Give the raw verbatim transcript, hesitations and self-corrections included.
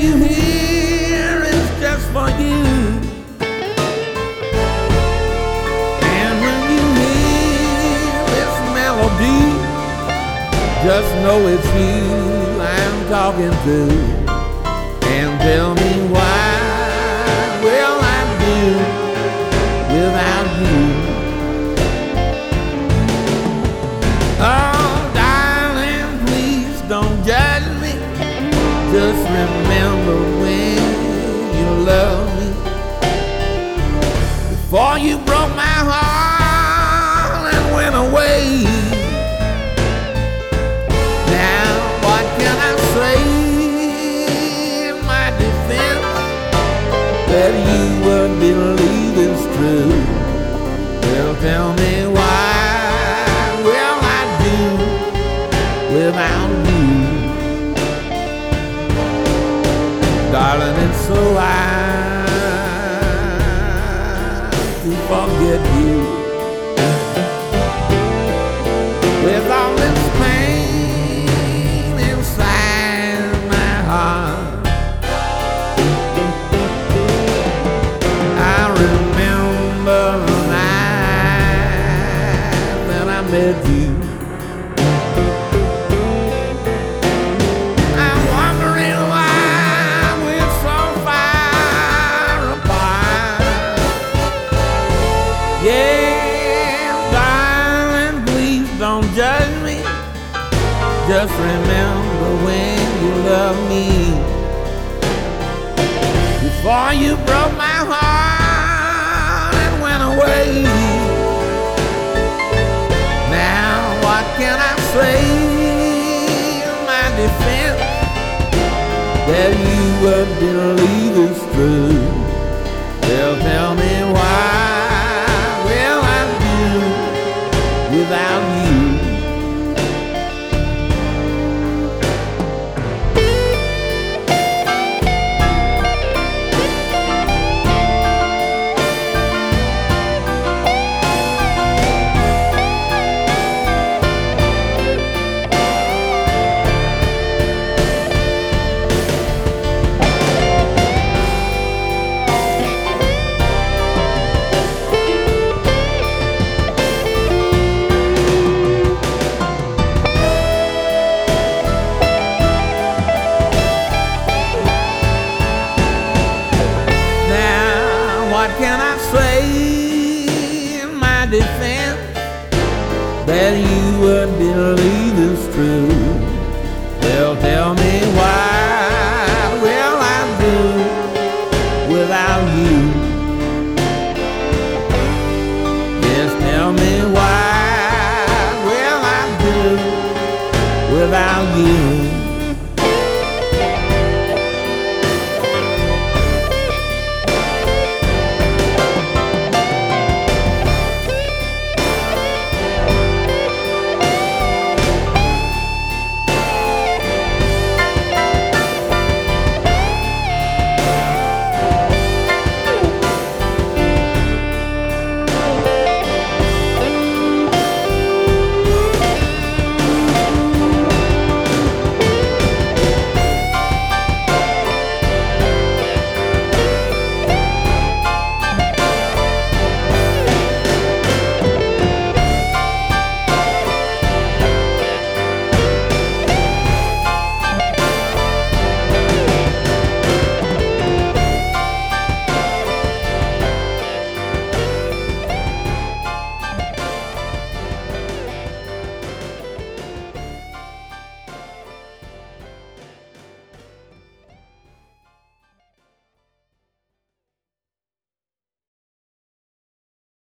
you hear is just for you. And when you hear this melody, just know it's you I'm talking to. And tell me why will I do without you? Oh, darling, please don't judge me. Just remember when you loved me, before you broke my heart and went away. Now what can I say in my defense that you would believe is true? Well, tell me why will I do without you? Darling, it's so hard to forget you. With all this pain inside my heart, I remember the night that I met you. Yeah, darling, please don't judge me. Just remember when you loved me, before you broke my heart and went away. Now what can I say in my defense that you would believe is true? Well, tell me why without you. What can I say in my defense that you would believe is true? Well, tell me why will I do without you? Yes, tell me why will I do without you?